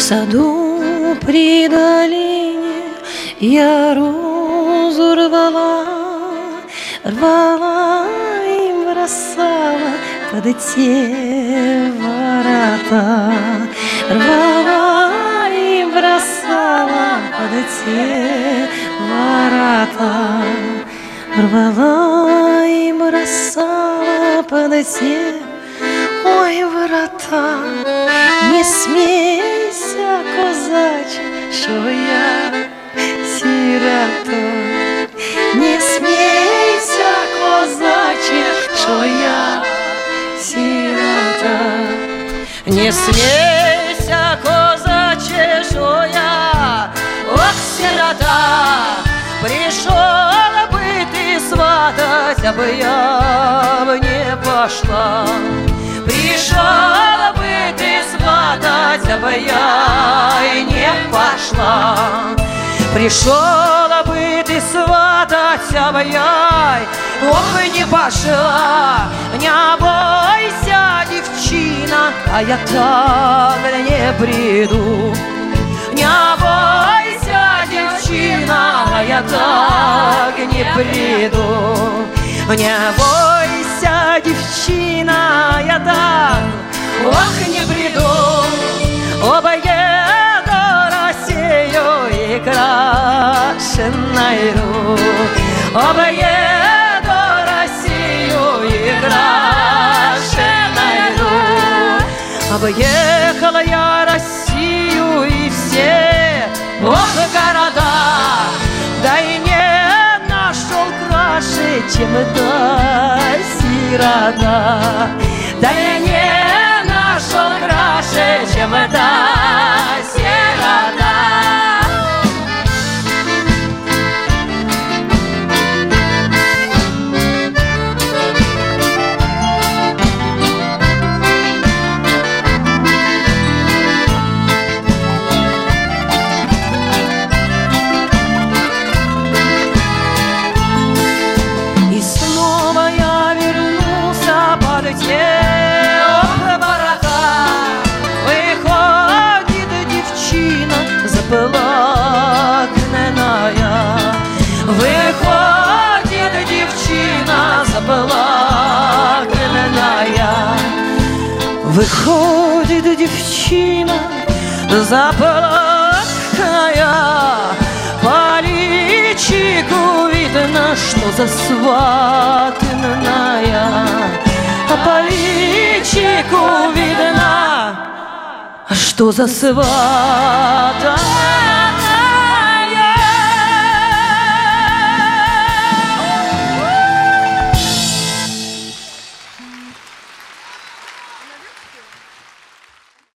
саду при долине я розу рвала, рвала и бросала под те ворота, рвала и бросала под те ворота, рвала и бросала под те, ой, ворота. Не смейся, козаче, що я сирота. Не смейся, козаче, що я сирота. Не смейся, козаче, що я, ох, сирота. Пришел бы ты сватать, а бы я бы не пошла. Пришел бы ты сватать, а бы я и не пошла. Пришел бы ты сватать, а бы я, ох, и не пошла. Не бойся, девчина, а я так не приду. Не бойся, девчина, а я так не приду. Не бойся, девчина, я так, ох, не приду. Объеду Россию и крашенную, объеду Россию и крашенную. Объехала я Россию и все, ох, города, да и не нашел краше, чем эта сирота. Да я не нашел краше, чем эта сирота. Выходит девчина заплаканная. Выходит девчина заплаканная. По личику видно, что засватанная. А по личику видно, что засватанная.